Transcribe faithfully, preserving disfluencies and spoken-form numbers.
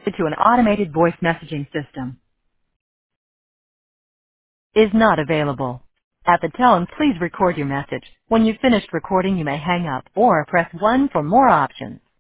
to an automated voice messaging system is not available. At the tone, please record your message. When you've finished recording, you may hang up or press one for more options.